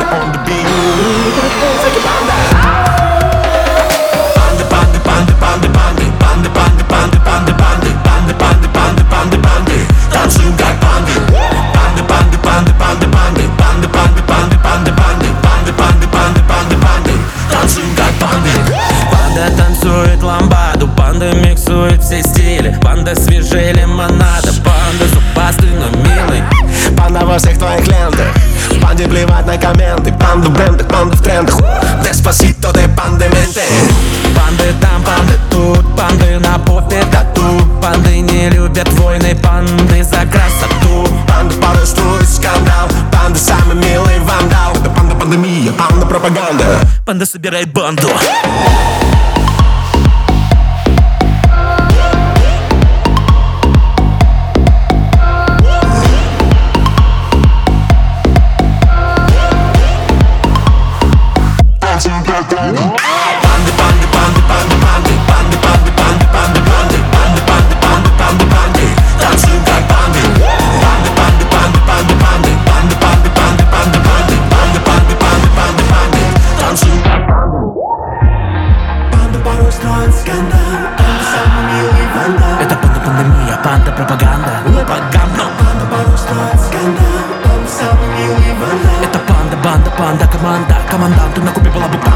Panda on the beat. Всякие панда. Панды, панды, панды, панды, панды, панды, панды, панды, панды, панды, панды, панды, панды, панды, панды, танцуем как панды. Панды, панды, панды, панды, панды, панды, панды, панды, панды, панды, панды, панды, панды, панды, панды, танцуем как панды. Панда танцует ламбаду, панда миксует все стили, панда свежее лимонада, панда зубастый, но милый. Панда во всех твоих лентах, панде плевать на комменты. Панда в брендах, панда в трендах. Деспасито де пандементе. Панды там, панды тут, панды на попе тату. Панды не любят войны, панды за красоту. Панда порой строит скандал, панда самый милый вандал. Это панда пандемия, панда пропаганда. Панда собирает банду. Это панда пандемия, панда пропаганда. Это панда, банда, панда, команда. Команданты на купе была бы панда.